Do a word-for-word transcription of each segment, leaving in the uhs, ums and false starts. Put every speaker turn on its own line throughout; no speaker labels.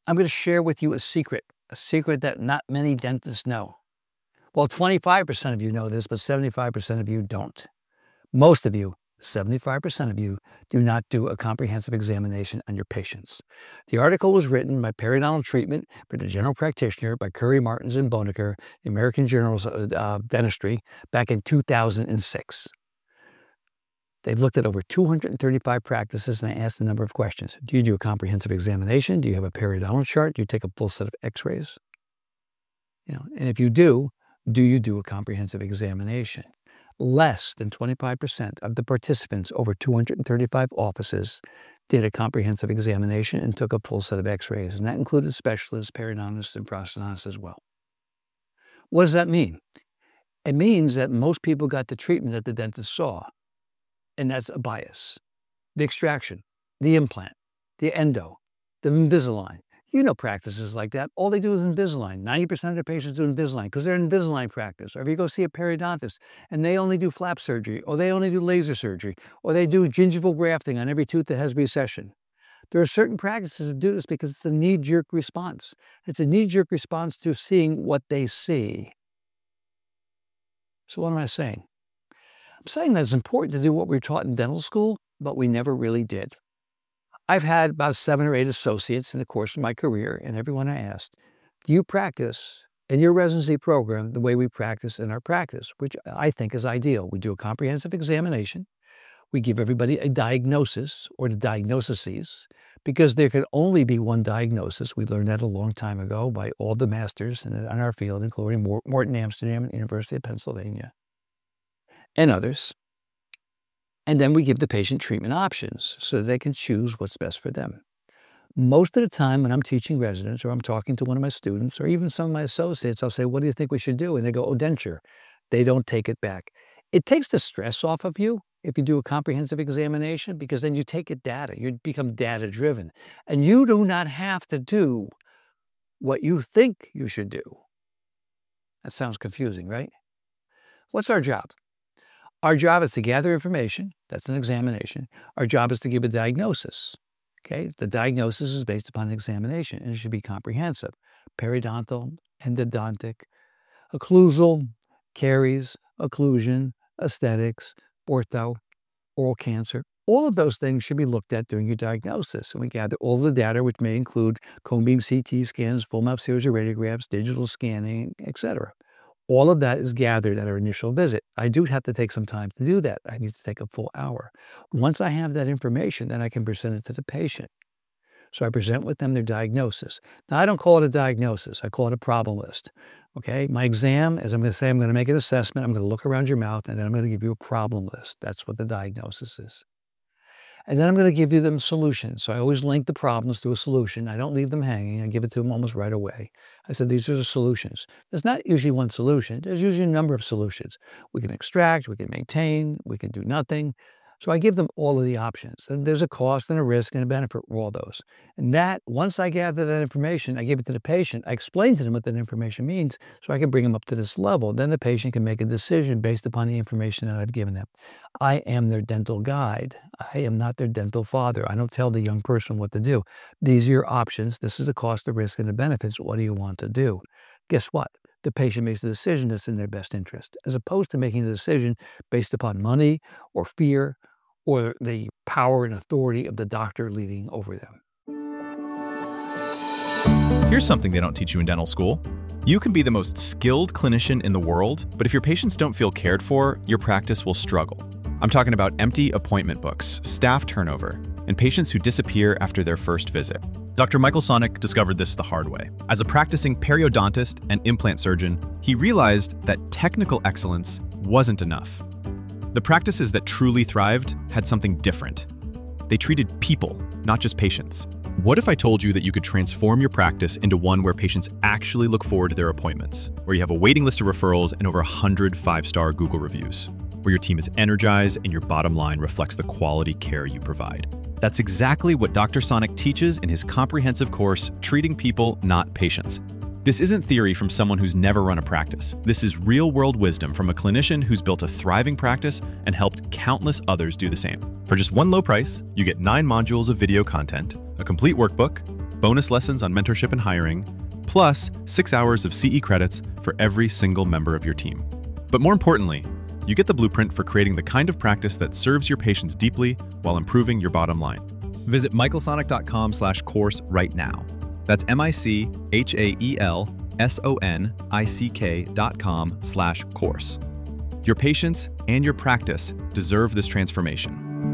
I'm going to share with you a secret, a secret that not many dentists know. Well, twenty-five percent of you know this, but seventy-five percent of you don't. Most of you, seventy-five percent of you, do not do a comprehensive examination on your patients. The article was written by Periodontal Treatment for the General Practitioner by Curry, Martins, and Bonaker, the American Journal of uh, Dentistry, back in two thousand six. They've looked at over two hundred thirty-five practices, and I asked a number of questions. Do you do a comprehensive examination? Do you have a periodontal chart? Do you take a full set of x-rays? You know, and if you do, do you do a comprehensive examination? Less than twenty-five percent of the participants over two hundred thirty-five offices did a comprehensive examination and took a full set of x-rays, and that included specialists, periodontists, and prosthodontists as well. What does that mean? It means that most people got the treatment that the dentist saw, and that's a bias. The extraction, the implant, the endo, the Invisalign. You know practices like that. All they do is Invisalign. ninety percent of their patients do Invisalign because they're an Invisalign practice. Or if you go see a periodontist and they only do flap surgery, or they only do laser surgery, or they do gingival grafting on every tooth that has recession. There are certain practices that do this because it's a knee-jerk response. It's a knee-jerk response to seeing what they see. So what am I saying? I'm saying that it's important to do what we were taught in dental school, but we never really did. I've had about seven or eight associates in the course of my career, and everyone I asked, do you practice in your residency program the way we practice in our practice, which I think is ideal. We do a comprehensive examination. We give everybody a diagnosis or the diagnoses, because there can only be one diagnosis. We learned that a long time ago by all the masters in, in our field, including Morton Amsterdam and University of Pennsylvania and others. And then we give the patient treatment options so that they can choose what's best for them. Most of the time when I'm teaching residents or I'm talking to one of my students or even some of my associates, I'll say, what do you think we should do? And they go, oh, denture. They don't take it back. It takes the stress off of you if you do a comprehensive examination, because then you take it data. You become data-driven. And you do not have to do what you think you should do. That sounds confusing, right? What's our job? Our job is to gather information. That's an examination. Our job is to give a diagnosis. Okay? The diagnosis is based upon an examination, and it should be comprehensive. Periodontal, endodontic, occlusal, caries, occlusion, aesthetics, ortho, oral cancer. All of those things should be looked at during your diagnosis. And we gather all the data, which may include cone beam C T scans, full mouth series of radiographs, digital scanning, et cetera. All of that is gathered at our initial visit. I do have to take some time to do that. I need to take a full hour. Once I have that information, then I can present it to the patient. So I present with them their diagnosis. Now, I don't call it a diagnosis. I call it a problem list. Okay? My exam is I'm going to say I'm going to make an assessment. I'm going to look around your mouth, and then I'm going to give you a problem list. That's what the diagnosis is. And then I'm going to give you them solutions. So I always link the problems to a solution. I don't leave them hanging. I give it to them almost right away. I said, these are the solutions. There's not usually one solution. There's usually a number of solutions. We can extract, we can maintain, we can do nothing. So I give them all of the options. And there's a cost and a risk and a benefit for all those. And that, once I gather that information, I give it to the patient. I explain to them what that information means so I can bring them up to this level. Then the patient can make a decision based upon the information that I've given them. I am their dental guide. I am not their dental father. I don't tell the young person what to do. These are your options. This is the cost, the risk, and the benefits. What do you want to do? Guess what? The patient makes the decision that's in their best interest, as opposed to making the decision based upon money or fear or the power and authority of the doctor leading over them.
Here's something they don't teach you in dental school. You can be the most skilled clinician in the world, but if your patients don't feel cared for, your practice will struggle. I'm talking about empty appointment books, staff turnover, and patients who disappear after their first visit. Doctor Michael Sonic discovered this the hard way. As a practicing periodontist and implant surgeon, he realized that technical excellence wasn't enough. The practices that truly thrived had something different. They treated people, not just patients.
What if I told you that you could transform your practice into one where patients actually look forward to their appointments, where you have a waiting list of referrals and over one hundred five-star Google reviews, where your team is energized and your bottom line reflects the quality care you provide? That's exactly what Doctor Sonic teaches in his comprehensive course, Treating People, Not Patients. This isn't theory from someone who's never run a practice. This is real-world wisdom from a clinician who's built a thriving practice and helped countless others do the same. For just one low price, you get nine modules of video content, a complete workbook, bonus lessons on mentorship and hiring, plus six hours of C E credits for every single member of your team. But more importantly, you get the blueprint for creating the kind of practice that serves your patients deeply while improving your bottom line.
Visit michaelsonic.com slash course right now. That's M-I-C-H-A-E-L-S-O-N-I-C-K dot com slash course. Your patients and your practice deserve this transformation.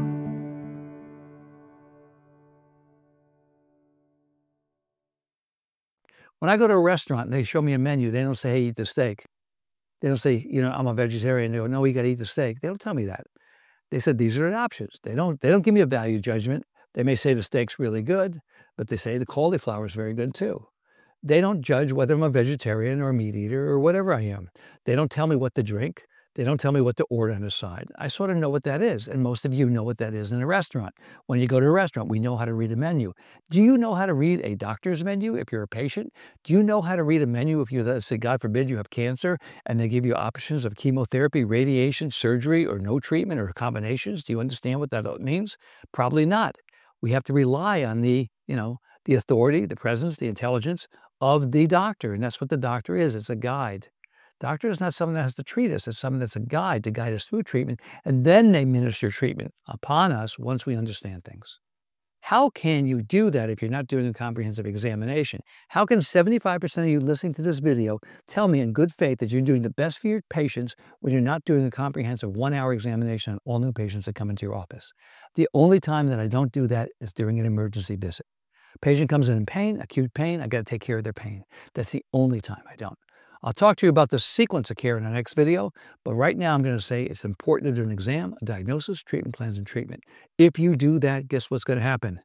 When I go to a restaurant and they show me a menu, they don't say, hey, eat the steak. They don't say, you know, I'm a vegetarian. They go, no, you got to eat the steak. They don't tell me that. They said, these are the options. They don't, they don't give me a value judgment. They may say the steak's really good, but they say the cauliflower is very good too. They don't judge whether I'm a vegetarian or a meat eater or whatever I am. They don't tell me what to drink. They don't tell me what to order on the side. I sort of know what that is, and most of you know what that is in a restaurant. When you go to a restaurant, we know how to read a menu. Do you know how to read a doctor's menu if you're a patient? Do you know how to read a menu if you, let's say, God forbid, you have cancer, and they give you options of chemotherapy, radiation, surgery, or no treatment, or combinations? Do you understand what that means? Probably not. We have to rely on the, you know, the authority, the presence, the intelligence of the doctor, and that's what the doctor is. It's a guide. Doctor is not someone that has to treat us. It's someone that's a guide to guide us through treatment, and then they administer treatment upon us once we understand things. How can you do that if you're not doing a comprehensive examination? How can seventy-five percent of you listening to this video tell me in good faith that you're doing the best for your patients when you're not doing a comprehensive one-hour examination on all new patients that come into your office? The only time that I don't do that is during an emergency visit. Patient comes in in pain, acute pain, I got to take care of their pain. That's the only time I don't. I'll talk to you about the sequence of care in the next video, but right now I'm going to say it's important to do an exam, a diagnosis, treatment plans, and treatment. If you do that, guess what's going to happen?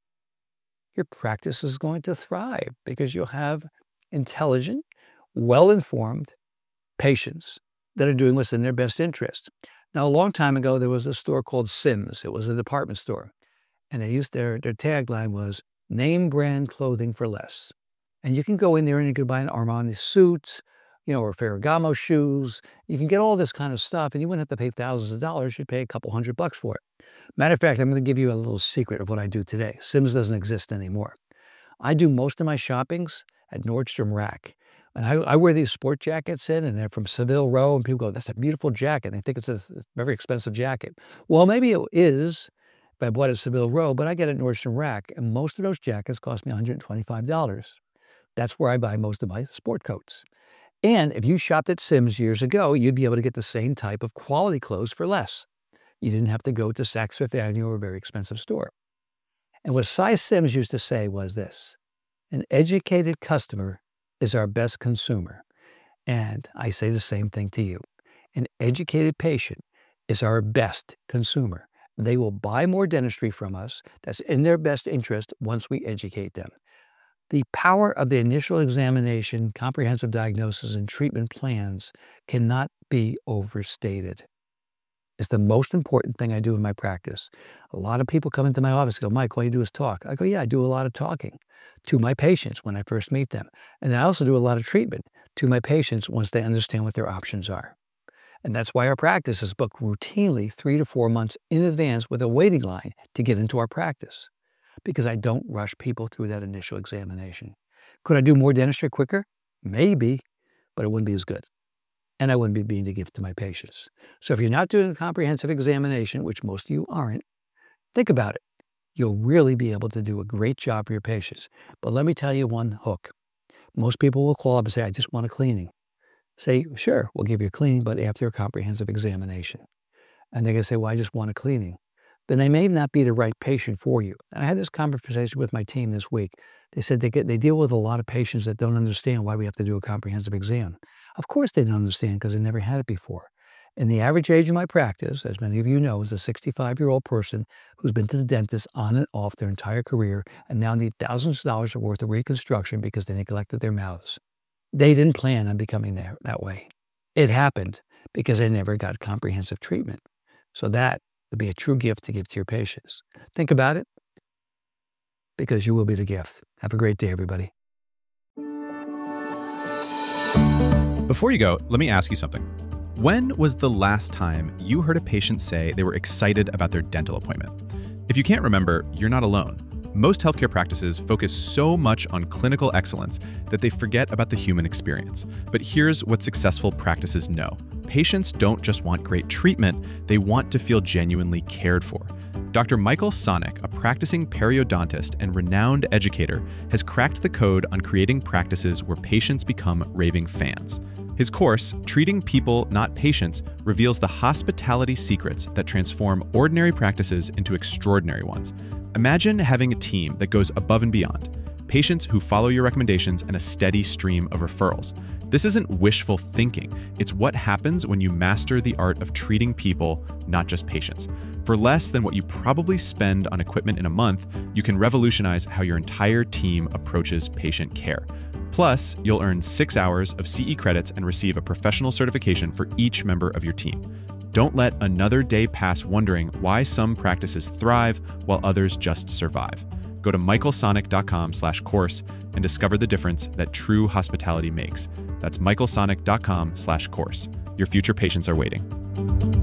Your practice is going to thrive because you'll have intelligent, well-informed patients that are doing what's in their best interest. Now, a long time ago, there was a store called Sims. It was a department store, and they used their, their tagline was, name brand clothing for less. And you can go in there and you can buy an Armani suit, you know, or Ferragamo shoes. You can get all this kind of stuff, and you wouldn't have to pay thousands of dollars. You'd pay a couple hundred bucks for it. Matter of fact, I'm going to give you a little secret of what I do today. Sims doesn't exist anymore. I do most of my shoppings at Nordstrom Rack. And I, I wear these sport jackets in, and they're from Savile Row, and people go, that's a beautiful jacket. And they think it's a, a very expensive jacket. Well, maybe it is if I bought it at Savile Row, but I get it at Nordstrom Rack, and most of those jackets cost me one hundred twenty-five dollars. That's where I buy most of my sport coats. And if you shopped at Sims years ago, you'd be able to get the same type of quality clothes for less. You didn't have to go to Saks Fifth Avenue or a very expensive store. And what Cy Sims used to say was this: an educated customer is our best consumer. And I say the same thing to you. An educated patient is our best consumer. They will buy more dentistry from us. That's in their best interest once we educate them. The power of the initial examination, comprehensive diagnosis, and treatment plans cannot be overstated. It's the most important thing I do in my practice. A lot of people come into my office and go, Mike, all you do is talk. I go, yeah, I do a lot of talking to my patients when I first meet them. And I also do a lot of treatment to my patients once they understand what their options are. And that's why our practice is booked routinely three to four months in advance with a waiting line to get into our practice, because I don't rush people through that initial examination. Could I do more dentistry quicker? Maybe, but it wouldn't be as good. And I wouldn't be being a gift to my patients. So if you're not doing a comprehensive examination, which most of you aren't, think about it. You'll really be able to do a great job for your patients. But let me tell you one hook. Most people will call up and say, I just want a cleaning. Say, sure, we'll give you a cleaning, but after a comprehensive examination. And they're going to say, well, I just want a cleaning. Then they may not be the right patient for you. And I had this conversation with my team this week. They said they get they deal with a lot of patients that don't understand why we have to do a comprehensive exam. Of course they don't understand, because they never had it before. And the average age of my practice, as many of you know, is a sixty-five-year-old person who's been to the dentist on and off their entire career and now need thousands of dollars worth of reconstruction because they neglected their mouths. They didn't plan on becoming that, that way. It happened because they never got comprehensive treatment. So that would be a true gift to give to your patients. Think about it, because you will be the gift. Have a great day, everybody.
Before you go, let me ask you something. When was the last time you heard a patient say they were excited about their dental appointment? If you can't remember, you're not alone. Most healthcare practices focus so much on clinical excellence that they forget about the human experience. But here's what successful practices know. Patients don't just want great treatment, they want to feel genuinely cared for. Doctor Michael Sonic, a practicing periodontist and renowned educator, has cracked the code on creating practices where patients become raving fans. His course, Treating People, Not Patients, reveals the hospitality secrets that transform ordinary practices into extraordinary ones. Imagine having a team that goes above and beyond, patients who follow your recommendations and a steady stream of referrals. This isn't wishful thinking. It's what happens when you master the art of treating people, not just patients. For less than what you probably spend on equipment in a month, you can revolutionize how your entire team approaches patient care. Plus, you'll earn six hours of C E credits and receive a professional certification for each member of your team. Don't let another day pass wondering why some practices thrive while others just survive. Go to michaelsonic.com slash course and discover the difference that true hospitality makes. That's michaelsonic.com slash course. Your future patients are waiting.